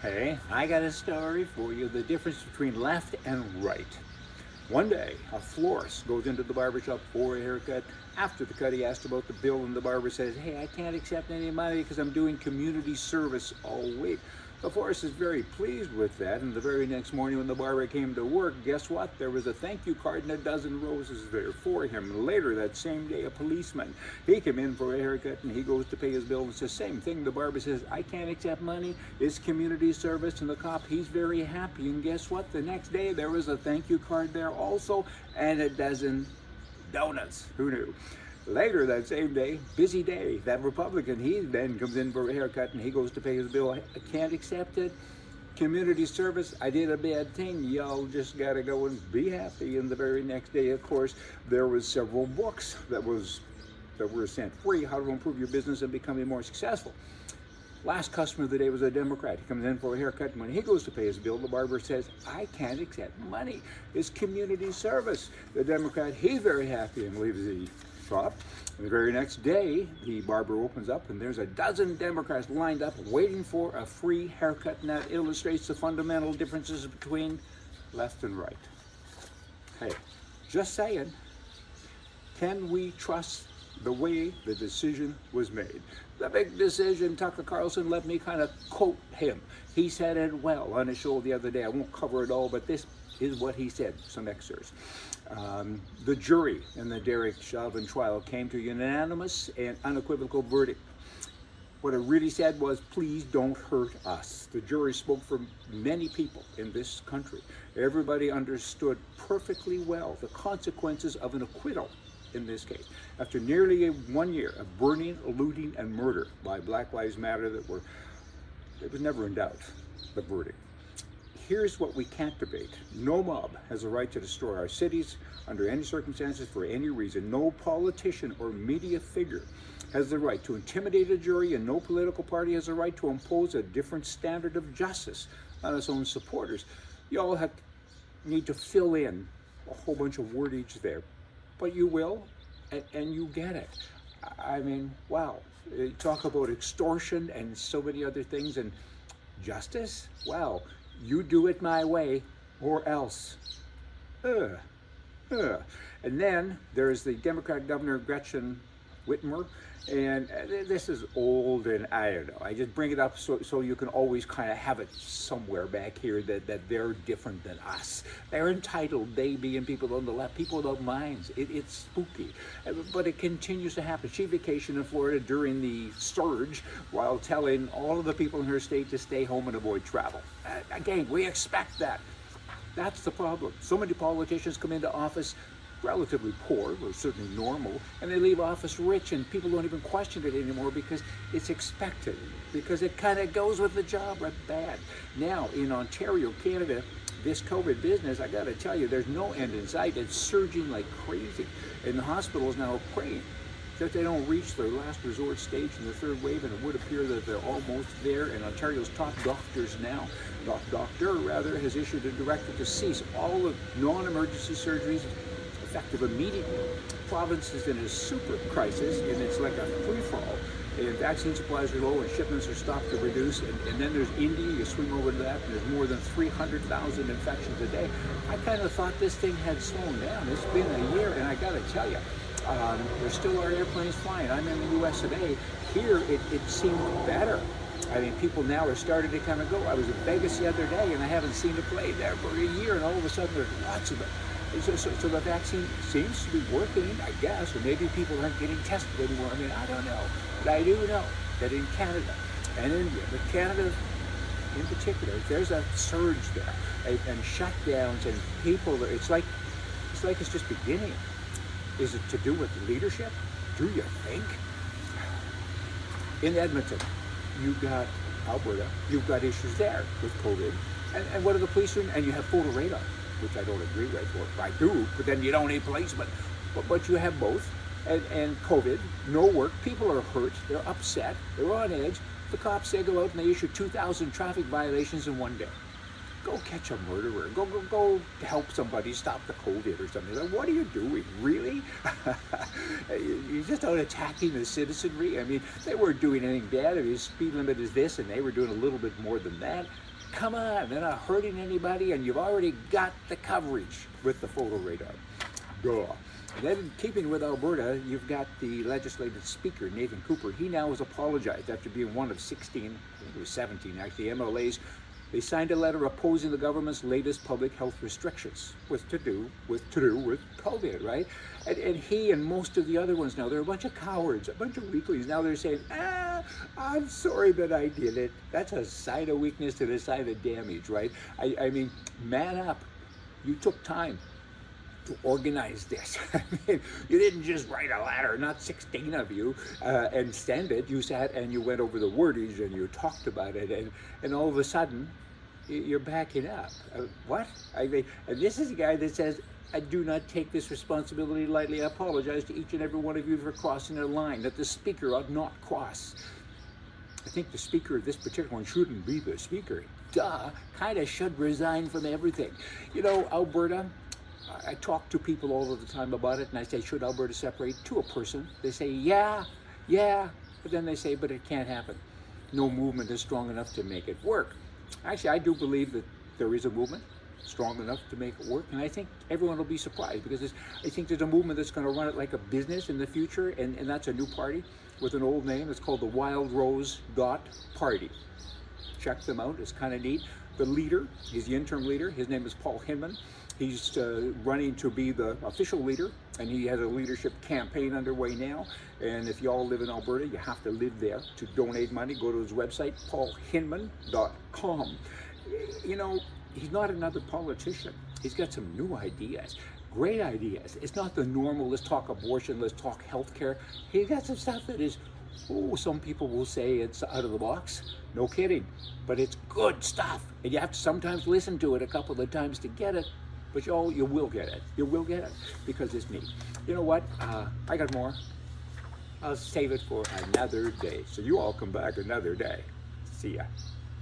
Hey, I got a story for you, the difference between left and right. One day, a florist goes into the barber shop for a haircut. After the cut, he asked about the bill, and the barber says, "Hey, I can't accept any money because I'm doing community service all week." The florist is very pleased with that, and the very next morning when the barber came to work, guess what? There was a thank you card and a dozen roses there for him. Later that same day, a policeman, he came in for a haircut, and he goes to pay his bill, and it's the same thing. The barber says, "I can't accept money, it's community service," and the cop, he's very happy, and guess what? The next day, there was a thank you card there also, and a dozen donuts. Who knew? Later that same day, busy day, that Republican, he then comes in for a haircut and he goes to pay his bill. "I can't accept it. Community service, I did a bad thing. Y'all just gotta go and be happy." And the very next day, of course, there was several books that were sent free, how to improve your business and becoming more successful. Last customer of the day was a Democrat. He comes in for a haircut, and when he goes to pay his bill, the barber says, "I can't accept money. It's community service." The Democrat, he's very happy and leaves the shop. And the very next day, the barber opens up, and there's a dozen Democrats lined up waiting for a free haircut, and that illustrates the fundamental differences between left and right. Hey, just saying, can we trust the way the decision was made? The big decision, Tucker Carlson, let me kind of quote him. He said it well on his show the other day. I won't cover it all, but this is what he said, some excerpts. The jury in the Derek Chauvin trial came to a unanimous and unequivocal verdict. What it really said was, "Please don't hurt us." The jury spoke for many people in this country. Everybody understood perfectly well the consequences of an acquittal in this case. After nearly 1 year of burning, looting, and murder by Black Lives Matter it was never in doubt, the verdict. Here's what we can't debate. No mob has a right to destroy our cities under any circumstances for any reason. No politician or media figure has the right to intimidate a jury, and no political party has a right to impose a different standard of justice on its own supporters. You all need to fill in a whole bunch of wordage there, but you will, and you get it. I mean, wow. Talk about extortion and so many other things, and justice? Wow. You do it my way or else. And then there's the Democrat Governor Gretchen Whitmer, and this is old, and I don't know. I just bring it up so you can always kind of have it somewhere back here that they're different than us. They're entitled, they being people on the left, people without minds. It's spooky, but it continues to happen. She vacationed in Florida during the surge while telling all of the people in her state to stay home and avoid travel. Again, we expect that. That's the problem. So many politicians come into office relatively poor, or certainly normal, and they leave office rich, and people don't even question it anymore because it's expected, because it kind of goes with the job right bad. Now, in Ontario, Canada, this COVID business, I gotta tell you, there's no end in sight. It's surging like crazy, and the hospitals now are praying that they don't reach their last resort stage in the third wave, and it would appear that they're almost there. And Ontario's top doctors now, doctor has issued a directive to cease all of non-emergency surgeries effective immediately. The province is in a super crisis, and it's like a free-for-all. And vaccine supplies are low, and shipments are stopped to reduce. And then there's India. You swing over to that, and there's more than 300,000 infections a day. I kind of thought this thing had slowed down. It's been a year, and I got to tell you, there still are airplanes flying. I'm in the U.S. of A. Here, it seemed better. I mean, people now are starting to kind of go. I was in Vegas the other day, and I haven't seen a plane there for a year, and all of a sudden there's lots of them. So the vaccine seems to be working, I guess, or maybe people aren't getting tested anymore. I mean, I don't know. But I do know that in Canada and India, but Canada in particular, there's a surge there, and shutdowns, and people, it's like it's just beginning. Is it to do with leadership? Do you think? In Edmonton, you've got Alberta, you've got issues there with COVID. And what are the police doing? And you have photo radar, which I don't agree with, or I do, but then you don't need policemen. But you have both. And COVID, no work, people are hurt, they're upset, they're on edge. The cops, they go out and they issue 2,000 traffic violations in one day. Go catch a murderer, go help somebody stop the COVID or something. Like, what are you doing, really? You're just out attacking the citizenry. I mean, they weren't doing anything bad. I mean, speed limit is this, and they were doing a little bit more than that. Come on, they're not hurting anybody, and you've already got the coverage with the photo radar. Duh. And then, in keeping with Alberta, you've got the legislative speaker, Nathan Cooper. He now has apologized after being one of 16, I think it was 17 actually, MLAs. They signed a letter opposing the government's latest public health restrictions to do with COVID, right? And he and most of the other ones now, they're a bunch of cowards, a bunch of weaklings. Now they're saying, I'm sorry that I did it. That's a sign of weakness to the sign of damage, right? I mean, man up. You took time to organize this. I mean, you didn't just write a letter, not 16 of you, and send it. You sat and you went over the wordage and you talked about it, and all of a sudden, you're backing up. What? I mean, and this is a guy that says, I do not take this responsibility lightly. I apologize to each and every one of you for crossing a line that the speaker ought not cross. I think the speaker of this particular one shouldn't be the speaker. Duh, kind of should resign from everything. You know, Alberta, I talk to people all of the time about it, and I say, should Alberta separate? To a person, they say, yeah, but then they say, but it can't happen. No movement is strong enough to make it work. Actually, I do believe that there is a movement strong enough to make it work, and I think everyone will be surprised, because I think there's a movement that's going to run it like a business in the future, and that's a new party with an old name. It's called the Wild Rose Party. Check them out, it's kind of neat. The leader, he's the interim leader, his name is Paul Hinman. He's running to be the official leader, and he has a leadership campaign underway now. And if you all live in Alberta, you have to live there to donate money. Go to his website, paulhinman.com. You know, he's not another politician. He's got some new ideas, great ideas. It's not the normal, let's talk abortion, let's talk healthcare. He's got some stuff that is, some people will say it's out of the box. No kidding, but it's good stuff. And you have to sometimes listen to it a couple of times to get it. But you will get it. You will get it, because it's me. You know what? I got more. I'll save it for another day. So you all come back another day. See ya.